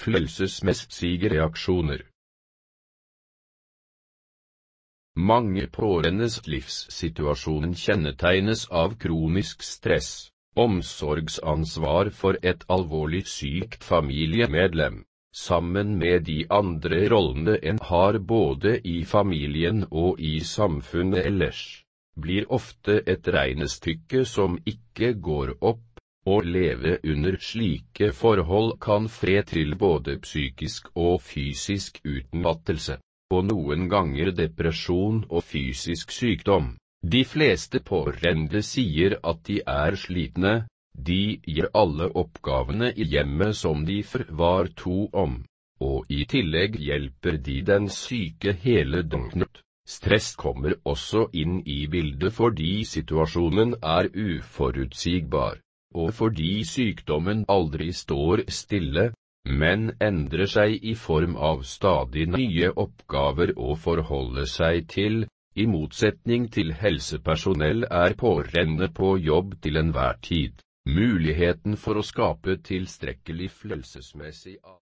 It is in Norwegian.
Følelsesmessige reaksjoner. Mange pårørendes livssituasjonen kjennetegnes av kronisk stress, omsorgsansvar for et alvorlig sykt familiemedlem, sammen med de andre rollene en har både i familien og i samfunnet ellers, blir ofte et regnestykke som ikke går opp. Å leve under slike forhold kan føre til både psykisk og fysisk utmattelse, og noen ganger depresjon og fysisk sykdom. De fleste pårørende sier at de er slitne, de gjør alle oppgavene i hjemmet som de før var to om, og i tillegg hjelper de den syke hele døgnet. Stress kommer også inn i bildet fordi situasjonen er uforutsigbar, og fordi sykdommen aldri står stille, men endrer seg i form av stadig nye oppgaver å forholde seg til. I motsetning til helsepersonell er pårørende på jobb til enhver tid. Muligheten for å skape tilstrekkelig følelsesmessig